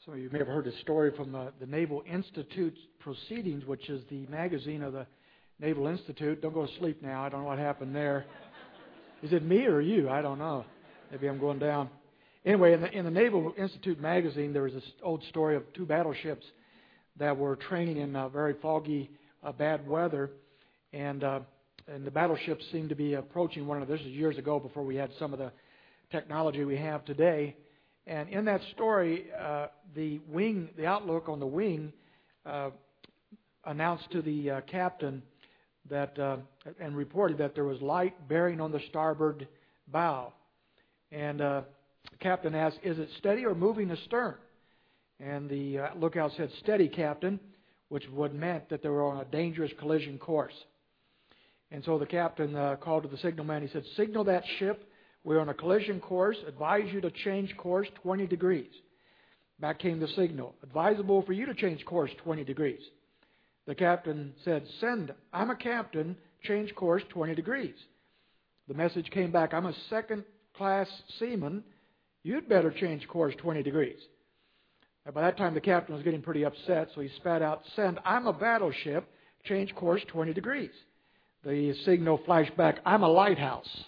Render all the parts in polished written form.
Some of you may have heard a story from the Naval Institute's Proceedings, which is the magazine of the Naval Institute. Don't go to sleep now. I don't know what happened there. Is it me or you? I don't know. Maybe I'm going down. Anyway, in the Naval Institute magazine, there was this old story of two battleships that were training in very foggy, bad weather, and the battleships seemed to be approaching one another. This is years ago, before we had some of the technology we have today. And in that story, the outlook on the wing announced to the captain that and reported that there was light bearing on the starboard bow. And the captain asked, "Is it steady or moving astern?" And the lookout said, "Steady, Captain," which would meant that they were on a dangerous collision course. And so the captain called to the signalman. He said, "Signal that ship. We're on a collision course. Advise you to change course 20 degrees. Back came the signal. "Advisable for you to change course 20 degrees. The captain said, "Send. I'm a captain. Change course 20 degrees. The message came back, "I'm a second-class seaman. You'd better change course 20 degrees. And by that time, the captain was getting pretty upset, so he spat out, "Send. I'm a battleship. Change course 20 degrees. The signal flashed back, "I'm a lighthouse."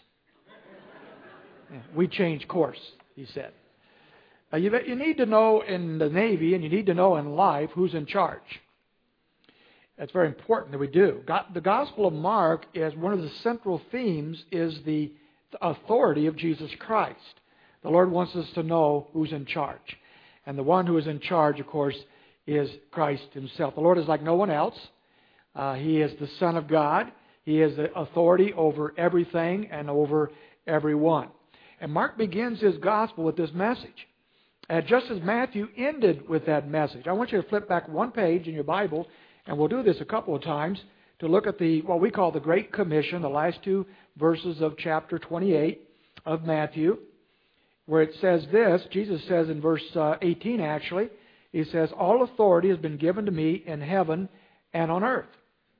"We change course," he said. You need to know in the Navy, and you need to know in life, who's in charge. It's very important that we do. The Gospel of Mark is one of the central themes is the authority of Jesus Christ. The Lord wants us to know who's in charge. And the one who is in charge, of course, is Christ Himself. The Lord is like no one else. He is the Son of God. He is the authority over everything and over everyone. And Mark begins his Gospel with this message. And just as Matthew ended with that message, I want you to flip back one page in your Bible, and we'll do this a couple of times, to look at what we call the Great Commission, the last two verses of chapter 28 of Matthew, where it says this. Jesus says in verse 18 actually, He says, "All authority has been given to me in heaven and on earth."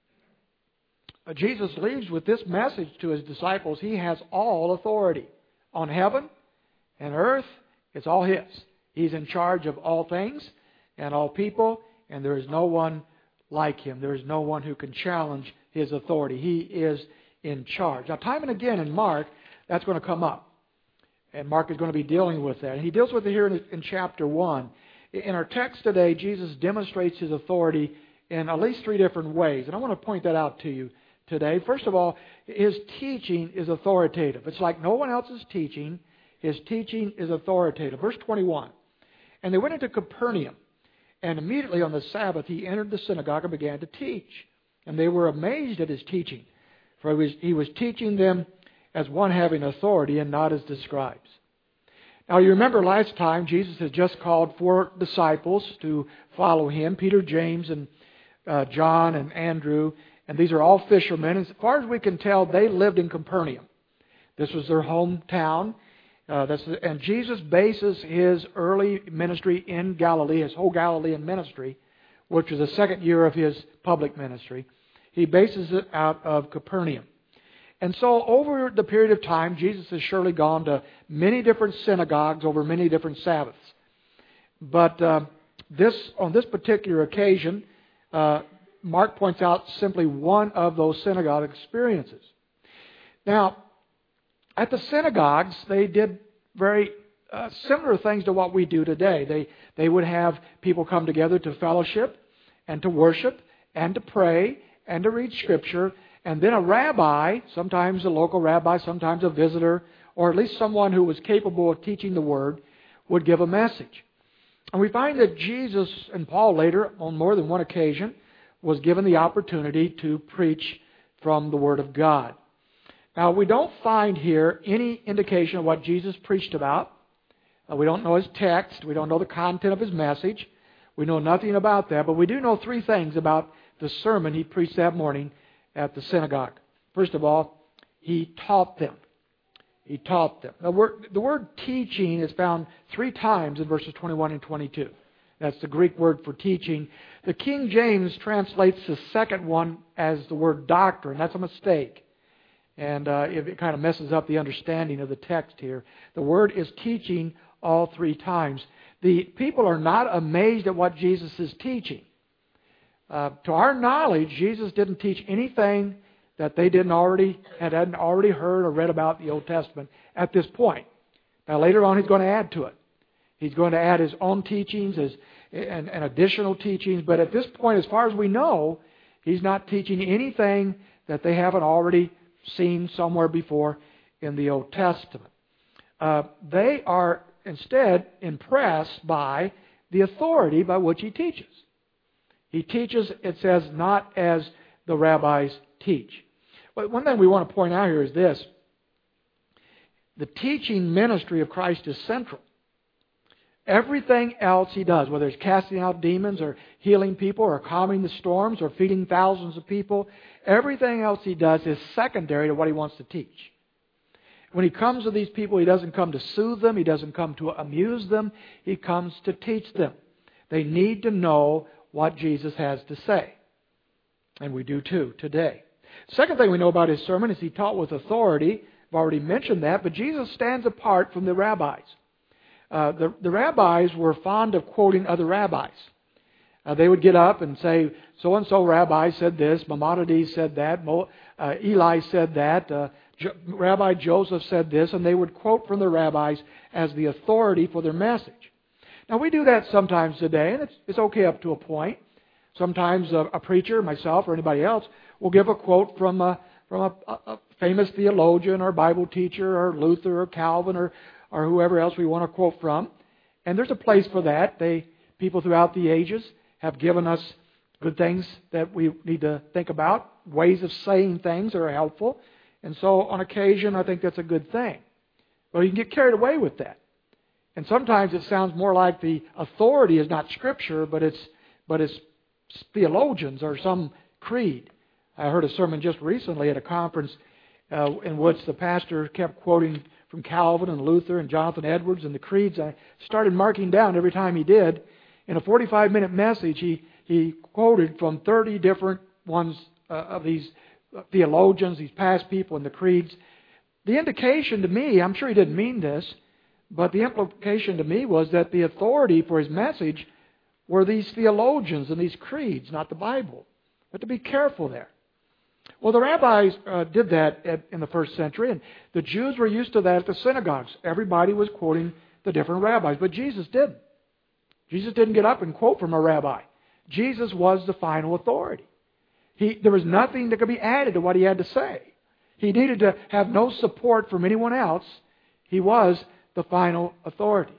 Jesus leaves with this message to His disciples. He has all authority. On heaven and earth, it's all His. He's in charge of all things and all people, and there is no one like Him. There is no one who can challenge His authority. He is in charge. Now, time and again in Mark, that's going to come up. And Mark is going to be dealing with that. And he deals with it here in chapter 1. In our text today, Jesus demonstrates His authority in at least three different ways. And I want to point that out to you today. First of all, His teaching is authoritative. It's like no one else's teaching. His teaching is authoritative. Verse 21. "And they went into Capernaum, and immediately on the Sabbath He entered the synagogue and began to teach. And they were amazed at His teaching, for He was teaching them as one having authority and not as the scribes." Now you remember last time Jesus had just called 4 disciples to follow Him, Peter, James, and John, and Andrew. And these are all fishermen. As far as we can tell, they lived in Capernaum. This was their hometown. And Jesus bases His early ministry in Galilee, His whole Galilean ministry, which was the second year of His public ministry. He bases it out of Capernaum. And so over the period of time, Jesus has surely gone to many different synagogues over many different Sabbaths. But on this particular occasion, Mark points out simply one of those synagogue experiences. Now, at the synagogues, they did very similar things to what we do today. They would have people come together to fellowship and to worship and to pray and to read Scripture. And then a rabbi, sometimes a local rabbi, sometimes a visitor, or at least someone who was capable of teaching the Word, would give a message. And we find that Jesus and Paul later, on more than one occasion, was given the opportunity to preach from the Word of God. Now, we don't find here any indication of what Jesus preached about. We don't know His text. We don't know the content of His message. We know nothing about that. But we do know 3 things about the sermon He preached that morning at the synagogue. First of all, He taught them. He taught them. Now, the word teaching is found 3 times in verses 21 and 22. That's the Greek word for teaching. The King James translates the second one as the word doctrine. That's a mistake. And it kind of messes up the understanding of the text here. The word is teaching all 3 times. The people are not amazed at what Jesus is teaching. To our knowledge, Jesus didn't teach anything that they hadn't already heard or read about in the Old Testament at this point. Now later on He's going to add to it. He's going to add His own teachings and additional teachings. But at this point, as far as we know, He's not teaching anything that they haven't already seen somewhere before in the Old Testament. They are instead impressed by the authority by which He teaches. He teaches, it says, not as the rabbis teach. But one thing we want to point out here is this. The teaching ministry of Christ is central. Everything else He does, whether it's casting out demons or healing people or calming the storms or feeding thousands of people, everything else He does is secondary to what He wants to teach. When He comes to these people, He doesn't come to soothe them. He doesn't come to amuse them. He comes to teach them. They need to know what Jesus has to say. And we do too today. Second thing we know about His sermon is He taught with authority. I've already mentioned that, but Jesus stands apart from the rabbis. The rabbis were fond of quoting other rabbis. They would get up and say, so-and-so rabbi said this, Maimonides said that, Eli said that, Rabbi Joseph said this, and they would quote from the rabbis as the authority for their message. Now we do that sometimes today, and it's okay up to a point. Sometimes a preacher, myself or anybody else, will give a quote from a famous theologian or Bible teacher or Luther or Calvin or whoever else we want to quote from. And there's a place for that. People throughout the ages have given us good things that we need to think about, ways of saying things that are helpful. And so on occasion, I think that's a good thing. But you can get carried away with that. And sometimes it sounds more like the authority is not Scripture, but it's theologians or some creed. I heard a sermon just recently at a conference in which the pastor kept quoting from Calvin and Luther and Jonathan Edwards and the creeds. I started marking down every time he did. In a 45-minute message, he quoted from 30 different ones of these theologians, these past people and the creeds. The indication to me, I'm sure he didn't mean this, but the implication to me was that the authority for his message were these theologians and these creeds, not the Bible. But to be careful there. Well, the rabbis did that in the first century, and the Jews were used to that at the synagogues. Everybody was quoting the different rabbis, but Jesus didn't. Jesus didn't get up and quote from a rabbi. Jesus was the final authority. There was nothing that could be added to what He had to say. He needed to have no support from anyone else. He was the final authority.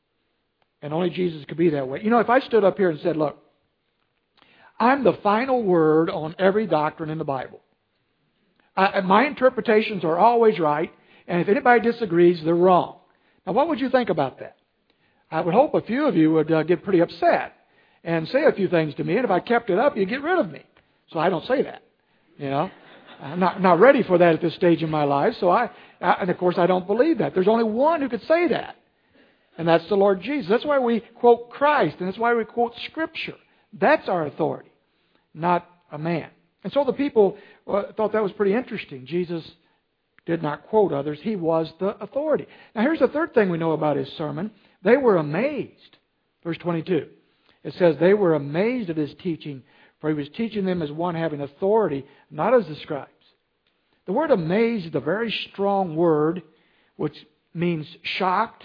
And only Jesus could be that way. You know, if I stood up here and said, look, I'm the final word on every doctrine in the Bible. My interpretations are always right, and if anybody disagrees, they're wrong. Now, what would you think about that? I would hope a few of you would get pretty upset and say a few things to me, and if I kept it up, you'd get rid of me. So I don't say that. You know, I'm not ready for that at this stage in my life. So and of course, I don't believe that. There's only one who could say that, and that's the Lord Jesus. That's why we quote Christ, and that's why we quote Scripture. That's our authority, not a man. And so the people thought that was pretty interesting. Jesus did not quote others. He was the authority. Now here's the third thing we know about His sermon. They were amazed. Verse 22. It says, they were amazed at His teaching, for He was teaching them as one having authority, not as the scribes. The word amazed is a very strong word, which means shocked,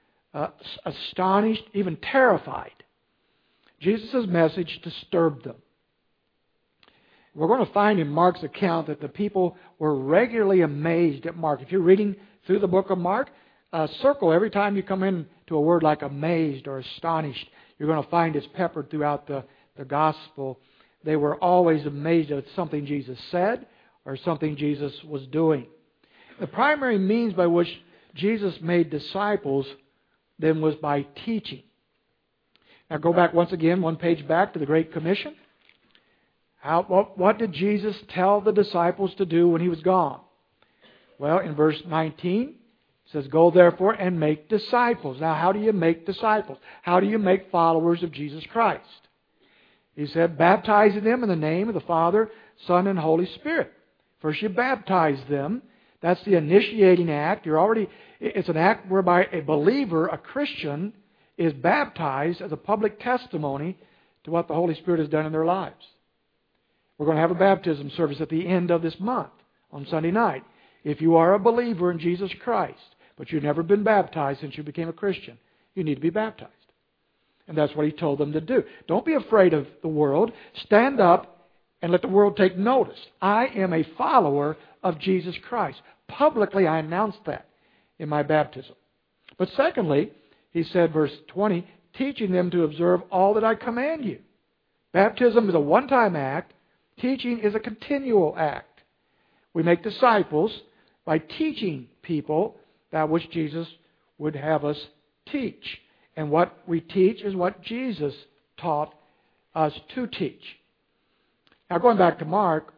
astonished, even terrified. Jesus' message disturbed them. We're going to find in Mark's account that the people were regularly amazed at Mark. If you're reading through the book of Mark, circle every time you come in to a word like amazed or astonished. You're going to find it's peppered throughout the gospel. They were always amazed at something Jesus said or something Jesus was doing. The primary means by which Jesus made disciples then was by teaching. Now go back once again, one page back to the Great Commission. What did Jesus tell the disciples to do when He was gone? Well, in verse 19, it says, go therefore and make disciples. Now, how do you make disciples? How do you make followers of Jesus Christ? He said, baptizing them in the name of the Father, Son, and Holy Spirit. First you baptize them. That's the initiating act. It's an act whereby a believer, a Christian, is baptized as a public testimony to what the Holy Spirit has done in their lives. We're going to have a baptism service at the end of this month on Sunday night. If you are a believer in Jesus Christ, but you've never been baptized since you became a Christian, you need to be baptized. And that's what He told them to do. Don't be afraid of the world. Stand up and let the world take notice. I am a follower of Jesus Christ. Publicly, I announced that in my baptism. But secondly, He said, verse 20, teaching them to observe all that I command you. Baptism is a one-time act. Teaching is a continual act. We make disciples by teaching people that which Jesus would have us teach. And what we teach is what Jesus taught us to teach. Now, going back to Mark,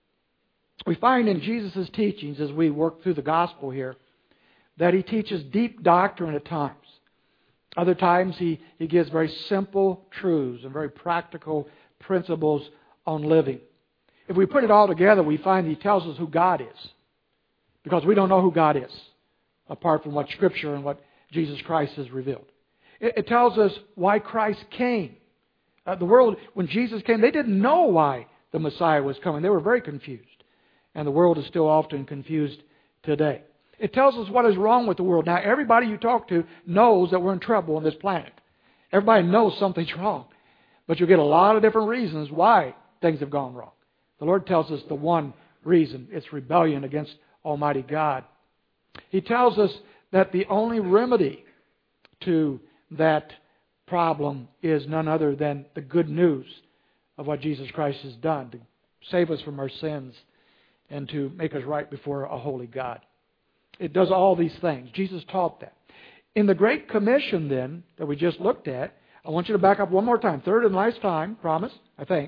we find in Jesus' teachings, as we work through the gospel here, that He teaches deep doctrine at times. Other times He gives very simple truths and very practical principles on living. If we put it all together, we find He tells us who God is. Because we don't know who God is, apart from what Scripture and what Jesus Christ has revealed. It tells us why Christ came. The world, when Jesus came, they didn't know why the Messiah was coming. They were very confused. And the world is still often confused today. It tells us what is wrong with the world. Now, everybody you talk to knows that we're in trouble on this planet. Everybody knows something's wrong. But you'll get a lot of different reasons why things have gone wrong. The Lord tells us the one reason. It's rebellion against Almighty God. He tells us that the only remedy to that problem is none other than the good news of what Jesus Christ has done to save us from our sins and to make us right before a holy God. It does all these things. Jesus taught that. In the Great Commission, then, that we just looked at, I want you to back up one more time. Third and last time, promise, I think.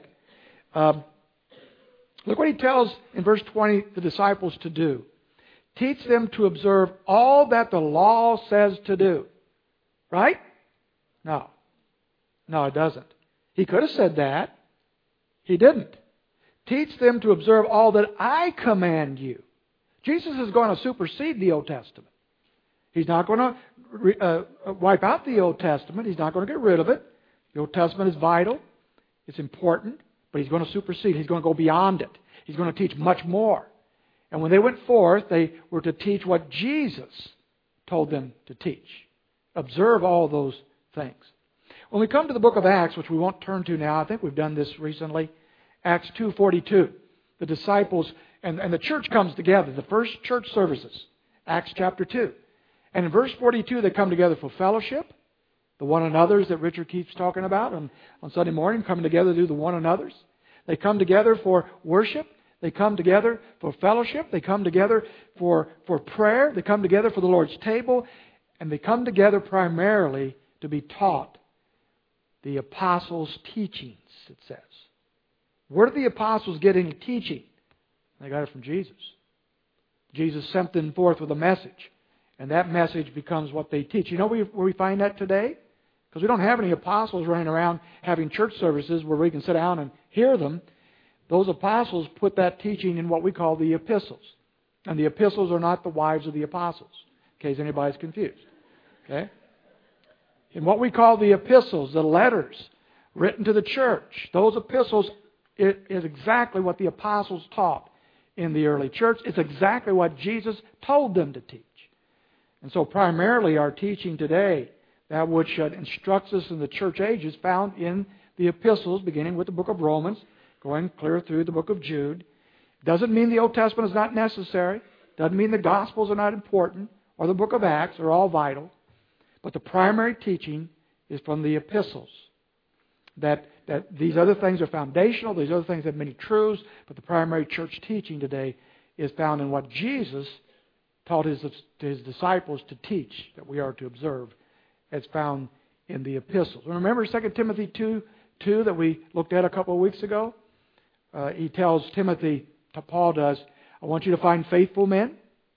Look what He tells in verse 20 the disciples to do. Teach them to observe all that the law says to do. Right? No. No, it doesn't. He could have said that. He didn't. Teach them to observe all that I command you. Jesus is going to supersede the Old Testament. He's not going to wipe out the Old Testament. He's not going to get rid of it. The Old Testament is vital. It's important. But He's going to supersede. He's going to go beyond it. He's going to teach much more. And when they went forth, they were to teach what Jesus told them to teach. Observe all those things. When we come to the book of Acts, which we won't turn to now, I think we've done this recently, Acts 2:42, the disciples and the church comes together, the first church services, Acts chapter 2. And in verse 42, they come together for fellowship, the one another's that Richard keeps talking about on Sunday morning, coming together to do the one another's. They come together for worship. They come together for fellowship. They come together for prayer. They come together for the Lord's table. And they come together primarily to be taught the apostles' teachings, it says. Where did the apostles get any teaching? They got it from Jesus. Jesus sent them forth with a message. And that message becomes what they teach. You know where we find that today? Because we don't have any apostles running around having church services where we can sit down and hear them. Those apostles put that teaching in what we call the epistles. And the epistles are not the wives of the apostles, in case anybody's confused. Okay? In what we call the epistles, the letters written to the church, those epistles, it is exactly what the apostles taught in the early church. It's exactly what Jesus told them to teach. And so primarily our teaching today, that which instructs us in the church age, is found in the epistles, beginning with the book of Romans, going clear through the book of Jude. Doesn't mean the Old Testament is not necessary. Doesn't mean the Gospels are not important, or the book of Acts are all vital. But the primary teaching is from the epistles. That these other things are foundational, these other things have many truths, but the primary church teaching today is found in what Jesus taught his disciples to teach, that we are to observe, as found in the epistles. Remember 2 Timothy 2 that we looked at a couple of weeks ago? He tells Timothy, Paul does, I want you to find faithful men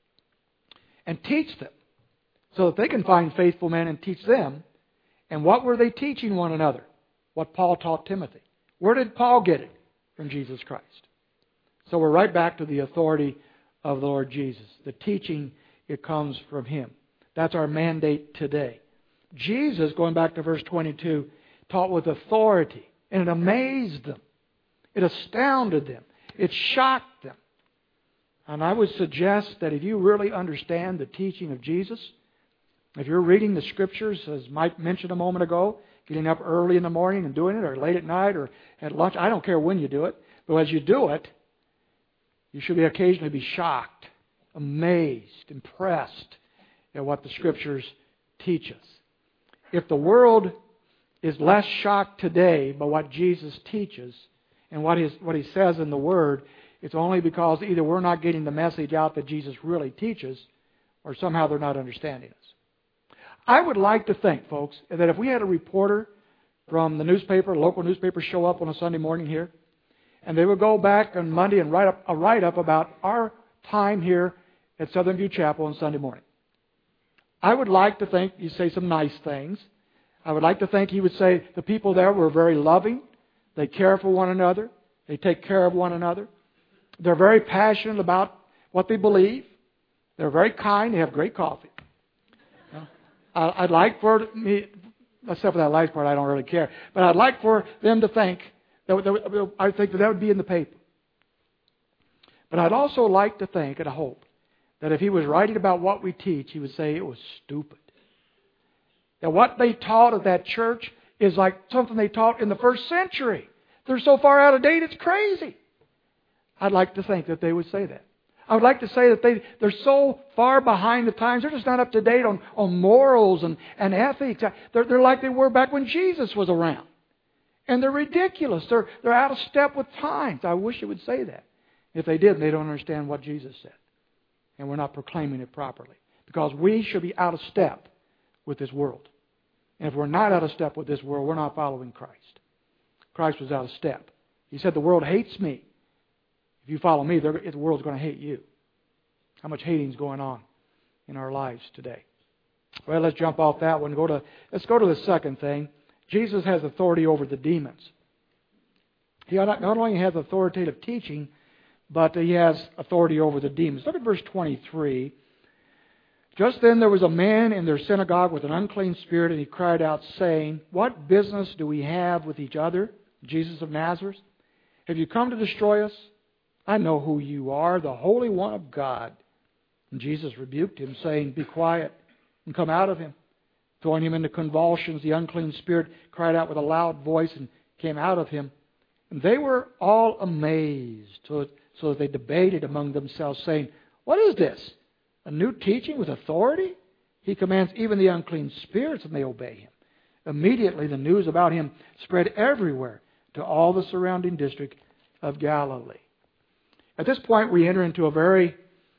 and teach them, so that they can find faithful men and teach them. And what were they teaching one another? What Paul taught Timothy. Where did Paul get it? From Jesus Christ. So we're right back to the authority of the Lord Jesus. The teaching, it comes from Him. That's our mandate today. Jesus, going back to verse 22, taught with authority. And it amazed them. It astounded them. It shocked them. And I would suggest that if you really understand the teaching of Jesus, if you're reading the Scriptures, as Mike mentioned a moment ago, getting up early in the morning and doing it, or late at night, or at lunch, I don't care when you do it, but as you do it, you should occasionally be shocked, amazed, impressed at what the Scriptures teach us. If the world is less shocked today by what Jesus teaches and what He says in the Word, it's only because either we're not getting the message out that Jesus really teaches, or somehow they're not understanding us. I would like to think, folks, that if we had a reporter from the newspaper, local newspaper, show up on a Sunday morning here, and they would go back on Monday and write up a write-up about our time here at Southern View Chapel on Sunday morning. I would like to think he'd say some nice things. I would like to think he would say the people there were very loving. They care for one another. They take care of one another. They're very passionate about what they believe. They're very kind. They have great coffee. I'd like for me, except for that last part, I don't really care. But I'd like for them to think, I think that would be in the paper. But I'd also like to think and hope that if he was writing about what we teach, he would say it was stupid. That what they taught at that church is like something they taught in the first century. They're so far out of date, it's crazy. I'd like to think that they would say that. I would like to say that they're so far behind the times, they're just not up to date on morals and ethics. They're like they were back when Jesus was around. And they're ridiculous. They're out of step with times. I wish it would say that. If they didn't, they don't understand what Jesus said. And we're not proclaiming it properly. Because we should be out of step with this world. And if we're not out of step with this world, we're not following Christ. Christ was out of step. He said, the world hates me. If you follow me, the world's going to hate you. How much hating is going on in our lives today? Well, let's jump off that one. Let's go to the second thing. Jesus has authority over the demons. He not only has authoritative teaching, but He has authority over the demons. Look at verse 23. Just then there was a man in their synagogue with an unclean spirit, and he cried out, saying, what business do we have with each other, Jesus of Nazareth? Have you come to destroy us? I know who you are, the Holy One of God. And Jesus rebuked him, saying, be quiet and come out of him. Throwing him into convulsions, the unclean spirit cried out with a loud voice and came out of him. And they were all amazed, so that they debated among themselves, saying, what is this? A new teaching with authority? He commands even the unclean spirits, and they obey him. Immediately the news about him spread everywhere to all the surrounding district of Galilee. At this point, we enter into a very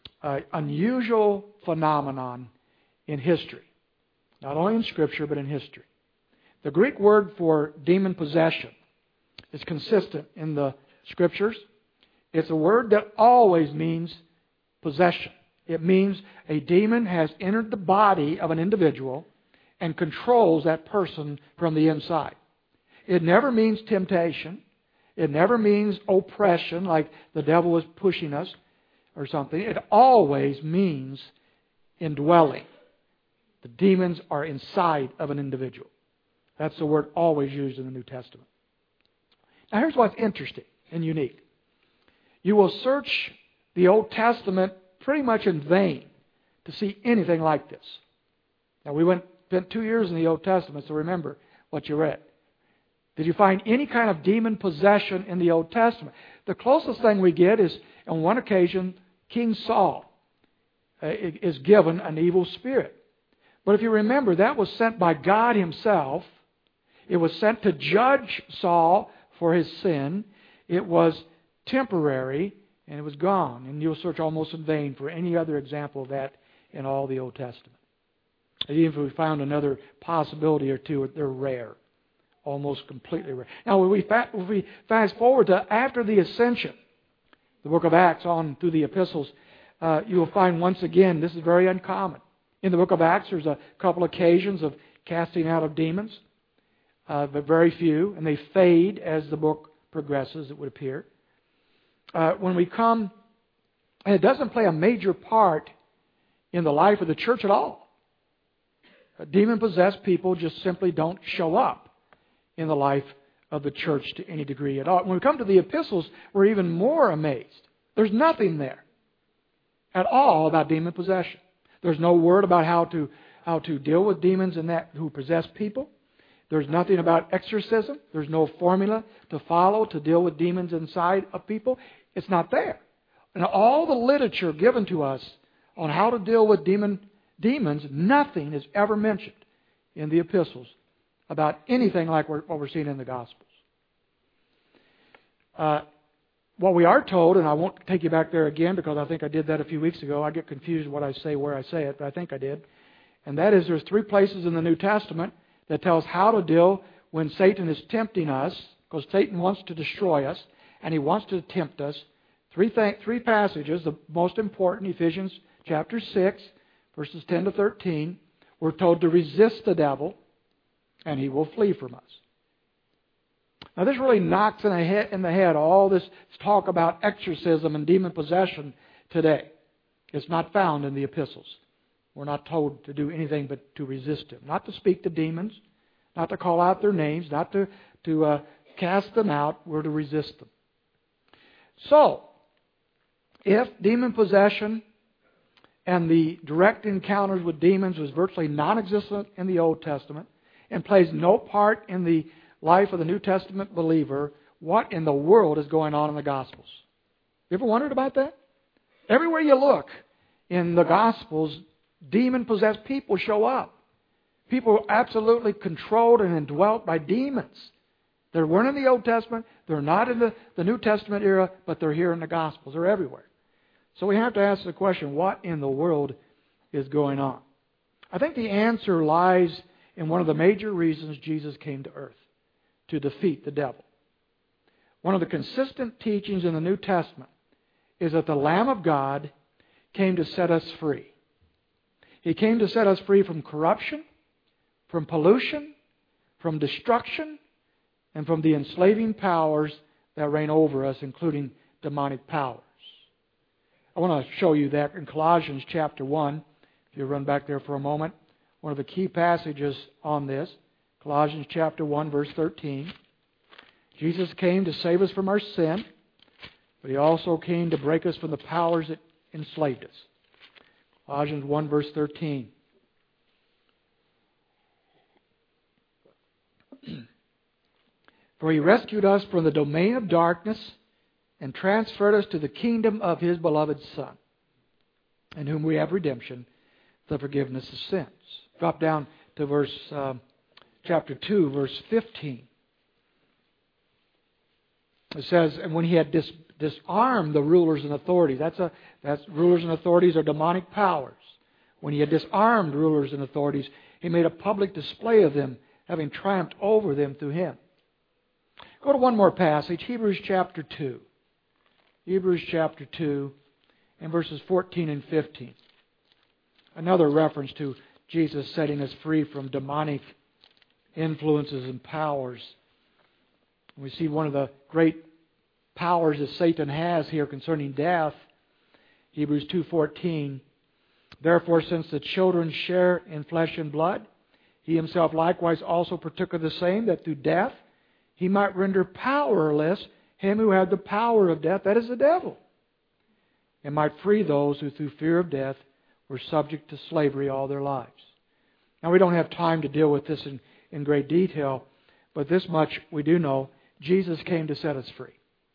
unusual phenomenon in history. Not only in Scripture, but in history. The Greek word for demon possession is consistent in the Scriptures. It's a word that always means possession. It means a demon has entered the body of an individual and controls that person from the inside. It never means temptation. It never means oppression, like the devil is pushing us or something. It always means indwelling. The demons are inside of an individual. That's the word always used in the New Testament. Now here's what's interesting and unique. You will search the Old Testament pretty much in vain to see anything like this. Now we spent 2 years in the Old Testament, so remember what you read. Did you find any kind of demon possession in the Old Testament? The closest thing we get is, on one occasion, King Saul is given an evil spirit. But if you remember, that was sent by God Himself. It was sent to judge Saul for his sin. It was temporary, and it was gone. And you'll search almost in vain for any other example of that in all the Old Testament. Even if we found another possibility or two, they're rare. Almost completely rare. Now, if we fast forward to after the ascension, the book of Acts on through the epistles, you will find once again, this is very uncommon. In the book of Acts, there's a couple occasions of casting out of demons, but very few, and they fade as the book progresses, it would appear. When we come, and it doesn't play a major part in the life of the church at all. demon-possessed people just simply don't show up in the life of the church to any degree at all. When we come to the epistles, we're even more amazed. There's nothing there at all about demon possession. There's no word about how to deal with demons who possess people. There's nothing about exorcism. There's no formula to follow to deal with demons inside of people. It's not there. And all the literature given to us on how to deal with demons, nothing is ever mentioned in the epistles about anything like what we're seeing in the Gospels. What we are told, and I won't take you back there again because I think I did that a few weeks ago. I get confused what I say, where I say it, but I think I did. And that is there's 3 places in the New Testament that tells how to deal when Satan is tempting us, because Satan wants to destroy us, and he wants to tempt us. 3 passages, the most important, Ephesians chapter 6, verses 10 to 13. We're told to resist the devil, and he will flee from us. Now this really knocks in the head all this talk about exorcism and demon possession today. It's not found in the epistles. We're not told to do anything but to resist them. Not to speak to demons, not to call out their names, not to cast them out. We're to resist them. So, if demon possession and the direct encounters with demons was virtually non-existent in the Old Testament and plays no part in the life of the New Testament believer, what in the world is going on in the Gospels? You ever wondered about that? Everywhere you look in the Gospels, demon-possessed people show up. People absolutely controlled and indwelt by demons. They weren't in the Old Testament, they're not in the New Testament era, but they're here in the Gospels. They're everywhere. So we have to ask the question, what in the world is going on? I think the answer lies in one of the major reasons Jesus came to earth, to defeat the devil. One of the consistent teachings in the New Testament is that the Lamb of God came to set us free. He came to set us free from corruption, from pollution, from destruction, and from the enslaving powers that reign over us, including demonic powers. I want to show you that in Colossians chapter 1. If you run back there for a moment. One of the key passages on this. Colossians chapter 1, verse 13. Jesus came to save us from our sin, but He also came to break us from the powers that enslaved us. Colossians 1, verse 13. For He rescued us from the domain of darkness and transferred us to the kingdom of His beloved Son, in whom we have redemption, the forgiveness of sins. Drop down to chapter 2, verse 15. It says, and when He had disarmed the rulers and authorities, that's rulers and authorities are demonic powers. When He had disarmed rulers and authorities, He made a public display of them, having triumphed over them through Him. Go to one more passage, Hebrews chapter 2. Hebrews chapter 2 and verses 14 and 15. Another reference to Jesus setting us free from demonic influences and powers. We see one of the great powers that Satan has here concerning death. Hebrews 2:14. Therefore, since the children share in flesh and blood, He Himself likewise also partook of the same, that through death He might render powerless him who had the power of death, that is the devil, and might free those who through fear of death were subject to slavery all their lives. Now, we don't have time to deal with this in great detail, but this much we do know. Jesus came to set us free.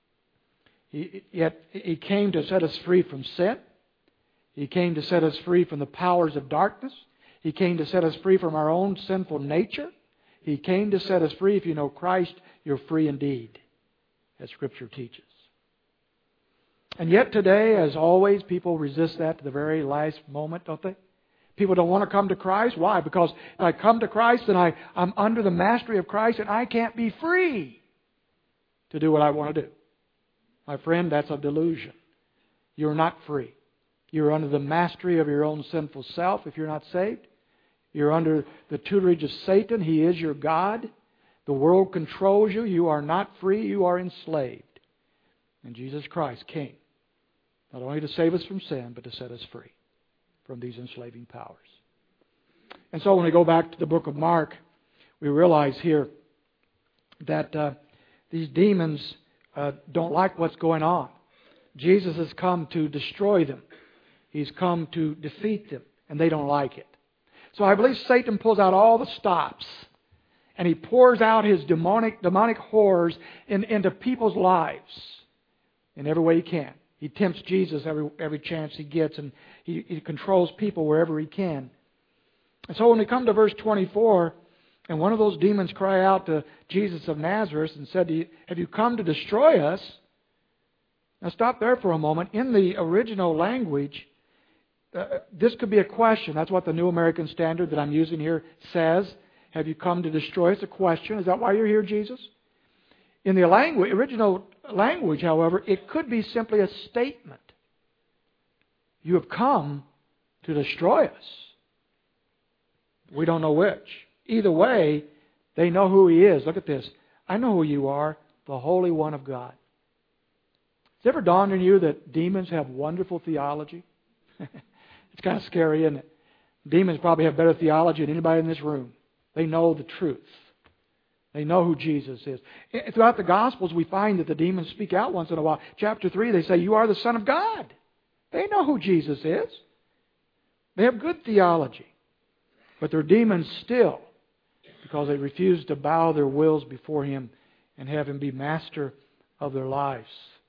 He came to set us free from sin. He came to set us free from the powers of darkness. He came to set us free from our own sinful nature. He came to set us free. If you know Christ, you're free indeed, as Scripture teaches. And yet today, as always, people resist that to the very last moment, don't they? People don't want to come to Christ. Why? Because if I come to Christ, then I'm under the mastery of Christ and I can't be free to do what I want to do. My friend, that's a delusion. You're not free. You're under the mastery of your own sinful self if you're not saved. You're under the tutelage of Satan. He is your God. The world controls you. You are not free. You are enslaved. And Jesus Christ came not only to save us from sin, but to set us free from these enslaving powers. And so when we go back to the book of Mark, we realize here that these demons don't like what's going on. Jesus has come to destroy them. He's come to defeat them, and they don't like it. So I believe Satan pulls out all the stops, and he pours out his demonic horrors into people's lives in every way he can. He tempts Jesus every chance he gets, and he controls people wherever he can. And so when we come to verse 24, and one of those demons cry out to Jesus of Nazareth and said, "Have you come to destroy us?" Now stop there for a moment. In the original language, this could be a question. That's what the New American Standard that I'm using here says. Have you come to destroy us? A question. Is that why you're here, Jesus? In the original language, however, it could be simply a statement. You have come to destroy us. We don't know which. Either way, they know who He is. Look at this. I know who you are, the Holy One of God. Has it ever dawned on you that demons have wonderful theology? It's kind of scary, isn't it? Demons probably have better theology than anybody in this room. They know the truth. They know who Jesus is. Throughout the Gospels, we find that the demons speak out once in a while. Chapter 3, they say, "You are the Son of God." They know who Jesus is. They have good theology. But they're demons still because they refuse to bow their wills before Him and have Him be master of their lives.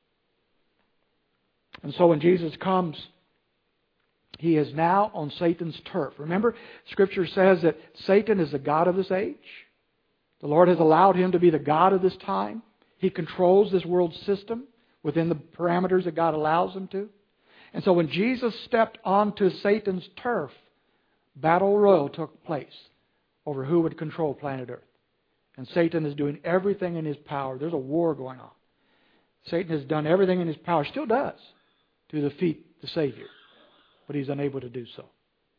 And so when Jesus comes, He is now on Satan's turf. Remember, Scripture says that Satan is the god of this age. The Lord has allowed him to be the god of this time. He controls this world system within the parameters that God allows him to. And so when Jesus stepped onto Satan's turf, battle royal took place over who would control planet Earth. And Satan is doing everything in his power. There's a war going on. Satan has done everything in his power, still does, to defeat the Savior. But he's unable to do so.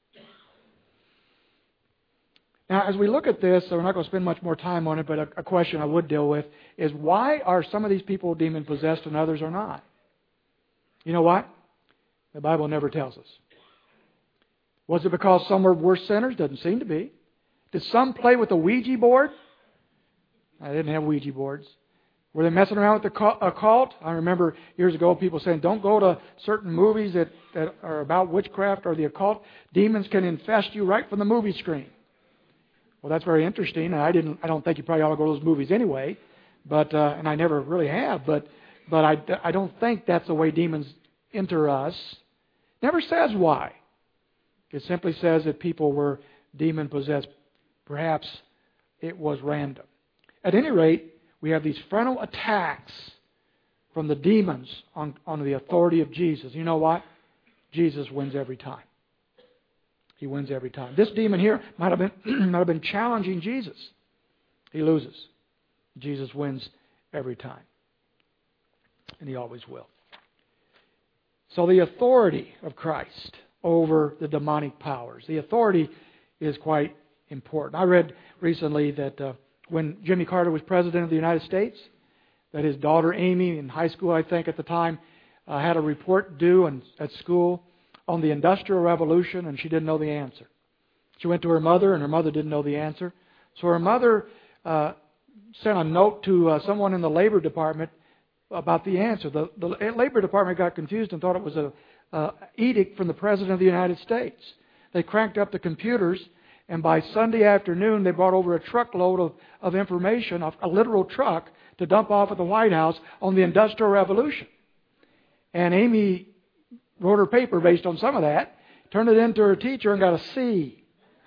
Now, as we look at this, so we're not going to spend much more time on it, but a question I would deal with is why are some of these people demon-possessed and others are not? You know what? The Bible never tells us. Was it because some were worse sinners? Doesn't seem to be. Did some play with a Ouija board? I didn't have Ouija boards. Were they messing around with the occult? I remember years ago people saying, don't go to certain movies that are about witchcraft or the occult. Demons can infest you right from the movie screen. Well, that's very interesting. And I don't think you probably ought to go to those movies anyway. But and I never really have. But I don't think that's the way demons enter us. Never says why. It simply says that people were demon-possessed. Perhaps it was random. At any rate, we have these frontal attacks from the demons on the authority of Jesus. You know what? Jesus wins every time. He wins every time. This demon here might have been challenging Jesus. He loses. Jesus wins every time. And He always will. So the authority of Christ over the demonic powers. The authority is quite important. I read recently that when Jimmy Carter was President of the United States, that his daughter Amy, in high school I think at the time, had a report due at school on the Industrial Revolution, and she didn't know the answer. She went to her mother, and her mother didn't know the answer. So her mother sent a note to someone in the Labor Department about the answer. The Labor Department got confused and thought it was an edict from the President of the United States. They cranked up the computers, and by Sunday afternoon they brought over a truckload of information, a literal truck, to dump off at the White House on the Industrial Revolution. And Amy wrote her paper based on some of that, turned it in to her teacher and got a C.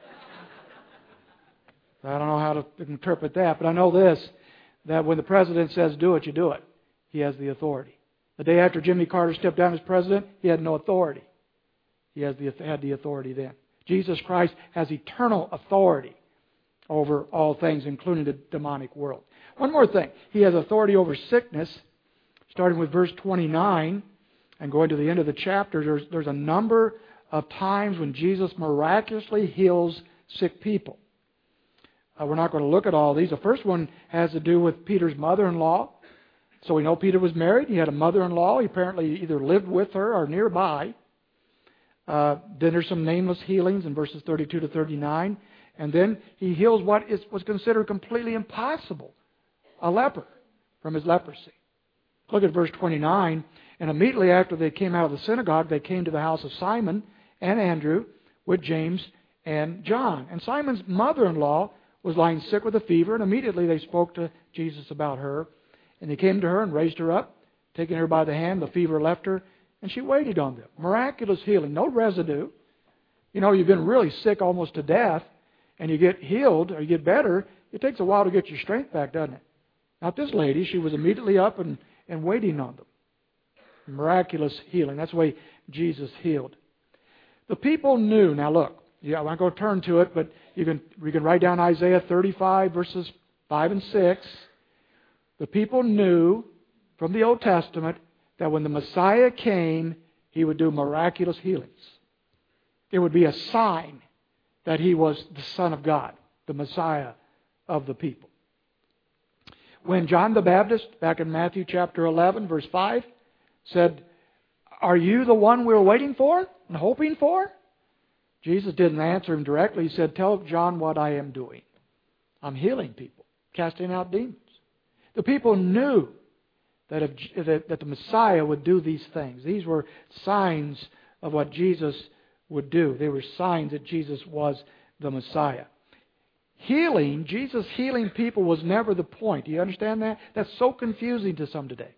I don't know how to interpret that, but I know this, that when the President says do it, you do it. He has the authority. The day after Jimmy Carter stepped down as President, he had no authority. He had the authority then. Jesus Christ has eternal authority over all things, including the demonic world. One more thing. He has authority over sickness, starting with verse 29 and going to the end of the chapter. There's a number of times when Jesus miraculously heals sick people. We're not going to look at all these. The first one has to do with Peter's mother-in-law. So we know Peter was married. He had a mother-in-law. He apparently either lived with her or nearby. Then there's some nameless healings in verses 32 to 39. And then he heals what was considered completely impossible, a leper from his leprosy. Look at verse 29. And immediately after they came out of the synagogue, they came to the house of Simon and Andrew with James and John. And Simon's mother-in-law was lying sick with a fever, and immediately they spoke to Jesus about her. And they came to her and raised her up, taking her by the hand. The fever left her, and she waited on them. Miraculous healing, no residue. You know, you've been really sick almost to death, and you get healed or you get better. It takes a while to get your strength back, doesn't it? Not this lady. She was immediately up and waiting on them. Miraculous healing. That's the way Jesus healed. The people knew. Now look, I'm not going to turn to it, but we can write down Isaiah 35 verses 5 and 6. The people knew from the Old Testament that when the Messiah came, He would do miraculous healings. It would be a sign that He was the Son of God, the Messiah of the people. When John the Baptist, back in Matthew chapter 11, verse 5, said, "Are you the one we're waiting for and hoping for?" Jesus didn't answer him directly. He said, "Tell John what I am doing. I'm healing people, casting out demons." The people knew that the Messiah would do these things. These were signs of what Jesus would do. They were signs that Jesus was the Messiah. Healing, Jesus healing people was never the point. Do you understand that? That's so confusing to some today.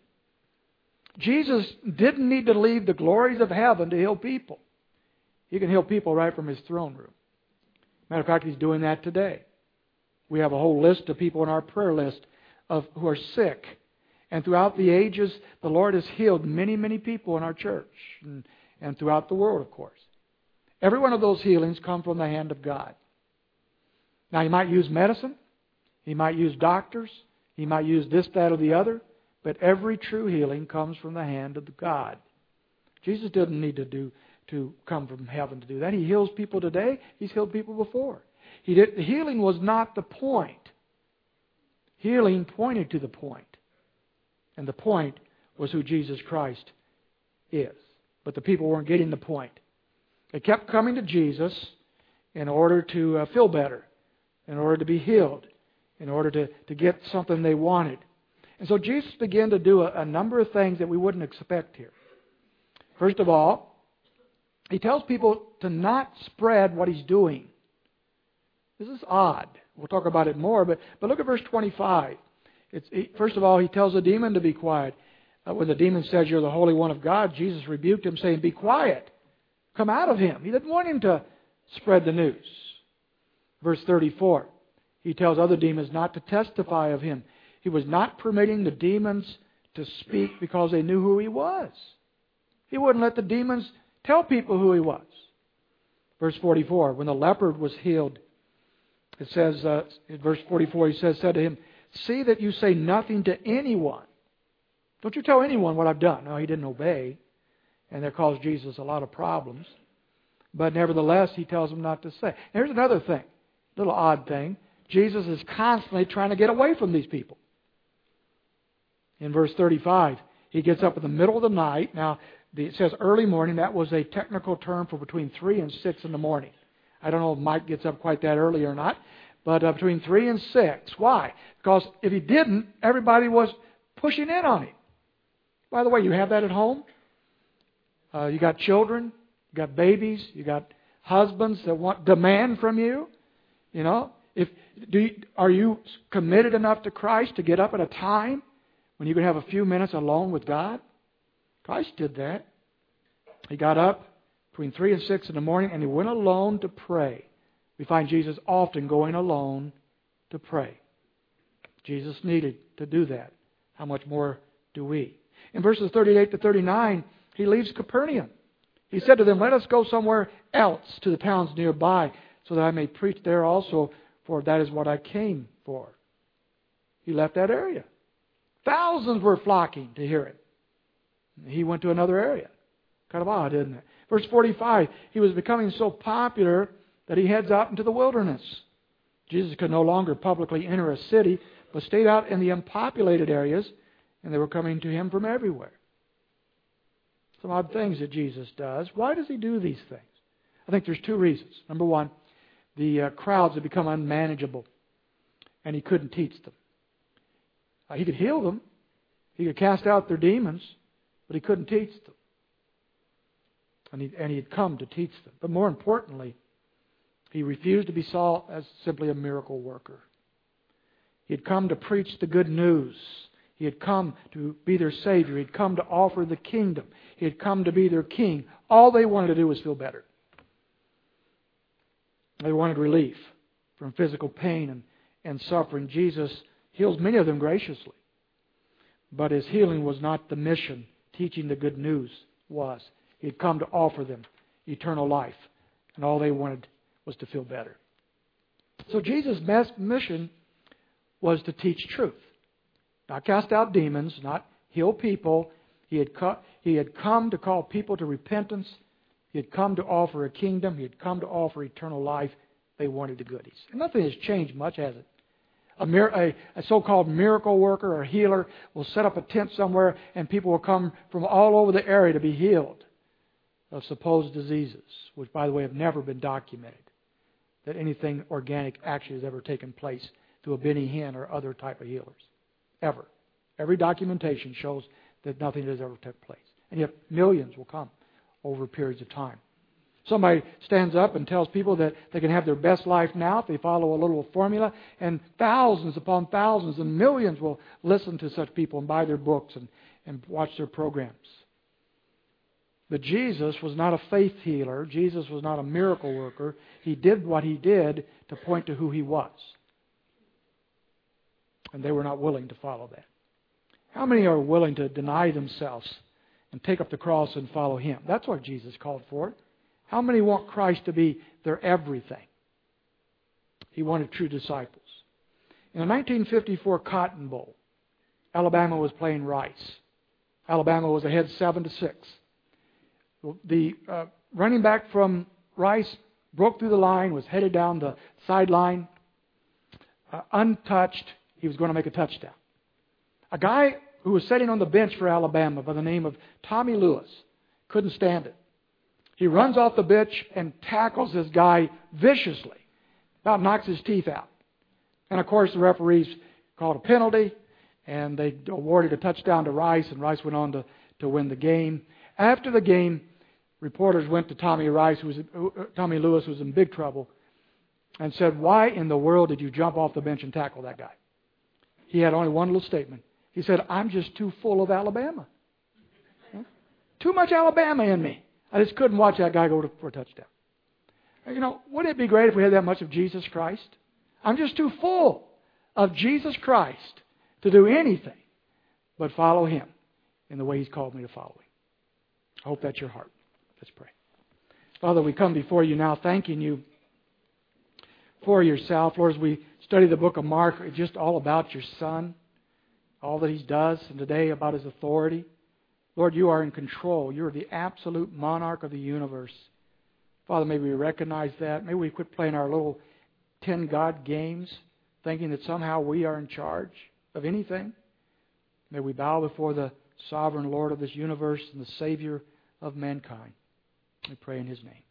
Jesus didn't need to leave the glories of heaven to heal people. He can heal people right from His throne room. Matter of fact, He's doing that today. We have a whole list of people in our prayer list who are sick. And throughout the ages, the Lord has healed many, many people in our church and throughout the world, of course. Every one of those healings come from the hand of God. Now, He might use medicine. He might use doctors. He might use this, that, or the other. But every true healing comes from the hand of God. Jesus didn't need to come from heaven to do that. He heals people today. He's healed people before. Healing was not the point. Healing pointed to the point. And the point was who Jesus Christ is. But the people weren't getting the point. They kept coming to Jesus in order to feel better, in order to be healed, in order to get something they wanted. And so Jesus began to do a number of things that we wouldn't expect here. First of all, He tells people to not spread what He's doing. This is odd. We'll talk about it more, but look at verse 25. First of all, He tells the demon to be quiet. When the demon says, "You're the Holy One of God," Jesus rebuked him, saying, "Be quiet. Come out of him." He didn't want him to spread the news. Verse 34, He tells other demons not to testify of Him. He was not permitting the demons to speak because they knew who He was. He wouldn't let the demons tell people who He was. Verse 44, when the leper was healed, it says, in verse 44, He said to him, "See that you say nothing to anyone." Don't you tell anyone what I've done. No, he didn't obey. And that caused Jesus a lot of problems. But nevertheless, He tells him not to say. Here's another thing, little odd thing. Jesus is constantly trying to get away from these people. In verse 35, He gets up in the middle of the night. Now, it says early morning. That was a technical term for between 3 and 6 in the morning. I don't know if Mike gets up quite that early or not. But between 3 and 6. Why? Because if He didn't, everybody was pushing in on Him. By the way, you have that at home. You got children. You got babies. You got husbands that demand from you. You know, are you committed enough to Christ to get up at a time when you can have a few minutes alone with God? Christ did that. He got up between 3 and 6 in the morning, and He went alone to pray. We find Jesus often going alone to pray. Jesus needed to do that. How much more do we? In verses 38 to 39, He leaves Capernaum. He said to them, "Let us go somewhere else to the towns nearby, so that I may preach there also, for that is what I came for." He left that area. Thousands were flocking to hear Him. He went to another area. Kind of odd, isn't it? Verse 45, He was becoming so popular that He heads out into the wilderness. Jesus could no longer publicly enter a city, but stayed out in the unpopulated areas, and they were coming to Him from everywhere. some odd things that Jesus does. Why does He do these things? I think there's two reasons. Number one, the crowds had become unmanageable, and He couldn't teach them. He could heal them. He could cast out their demons, but He couldn't teach them. And He had come to teach them. But more importantly, He refused to be saw as simply a miracle worker. He had come to preach the good news. He had come to be their Savior. He had come to offer the kingdom. He had come to be their King. All they wanted to do was feel better. They wanted relief from physical pain and suffering. Jesus heals many of them graciously. But His healing was not the mission. Teaching the good news was. He had come to offer them eternal life. And all they wanted was to feel better. So Jesus' mission was to teach truth. Not cast out demons, not heal people. He had come to call people to repentance. He had come to offer a kingdom. He had come to offer eternal life. They wanted the goodies. And nothing has changed much, has it? A so-called miracle worker or healer will set up a tent somewhere and people will come from all over the area to be healed of supposed diseases, which, by the way, have never been documented. That anything organic actually has ever taken place through a Benny Hinn or other type of healers. Ever. Every documentation shows that nothing has ever took place. And yet millions will come over periods of time. Somebody stands up and tells people that they can have their best life now if they follow a little formula, and thousands upon thousands and millions will listen to such people and buy their books and watch their programs. But Jesus was not a faith healer. Jesus was not a miracle worker. He did what He did to point to who He was. And they were not willing to follow that. How many are willing to deny themselves and take up the cross and follow Him? That's what Jesus called for. How many want Christ to be their everything? He wanted true disciples. In the 1954 Cotton Bowl, Alabama was playing Rice. Alabama was ahead 7-6. The running back from Rice broke through the line, was headed down the sideline, untouched. He was going to make a touchdown. A guy who was sitting on the bench for Alabama by the name of Tommy Lewis couldn't stand it. He runs off the bench and tackles this guy viciously. About knocks his teeth out. And of course the referees called a penalty and they awarded a touchdown to Rice, and Rice went on to win the game. After the game, reporters went to Tommy Lewis, who was in big trouble, and said, "Why in the world did you jump off the bench and tackle that guy?" He had only one little statement. He said, "I'm just too full of Alabama. Too much Alabama in me. I just couldn't watch that guy go for a touchdown." You know, wouldn't it be great if we had that much of Jesus Christ? I'm just too full of Jesus Christ to do anything but follow Him in the way He's called me to follow Him. I hope that's your heart. Let's pray. Father, we come before You now thanking You for Yourself. Lord, as we study the book of Mark, it's just all about Your Son, all that He does, and today about His authority. Lord, You are in control. You are the absolute monarch of the universe. Father, may we recognize that. May we quit playing our little 10 God games, thinking that somehow we are in charge of anything. May we bow before the sovereign Lord of this universe and the Savior of mankind. We pray in His name.